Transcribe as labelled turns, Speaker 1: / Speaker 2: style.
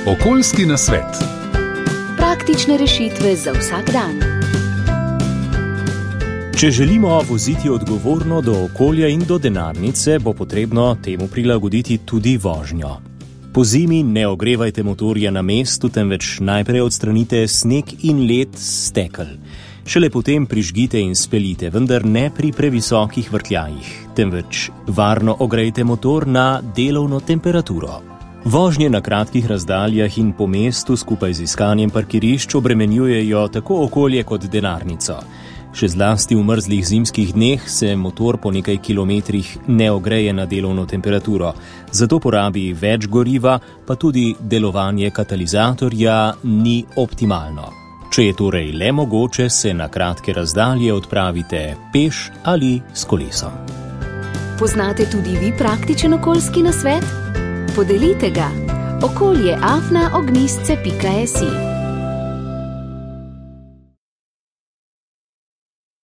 Speaker 1: Okoljski nasvet.
Speaker 2: Praktične rešitve za vsak dan.
Speaker 3: Če želimo voziti odgovorno do okolja in do denarnice, bo potrebno temu prilagoditi tudi vožnjo. Po zimi ne ogrevajte motorja na mestu, temveč najprej odstranite sneg in led s stekel. Šele potem prižgite in speljite, vendar ne pri previsokih vrtljajih, temveč varno ogrejte motor na delovno temperaturo. Vožnje na kratkih razdaljah in po mestu skupaj z iskanjem parkirišč obremenjujejo tako okolje kot denarnico. Še zlasti v mrzlih zimskih dneh se motor po nekaj kilometrih ne ogreje na delovno temperaturo, zato porabi več goriva, pa tudi delovanje katalizatorja ni optimalno. Če je torej le mogoče, se na kratke razdalje odpravite peš ali s kolesom.
Speaker 2: Poznate tudi vi praktičen okoljski nasvet? Podelite ga. okolje@ognistce.si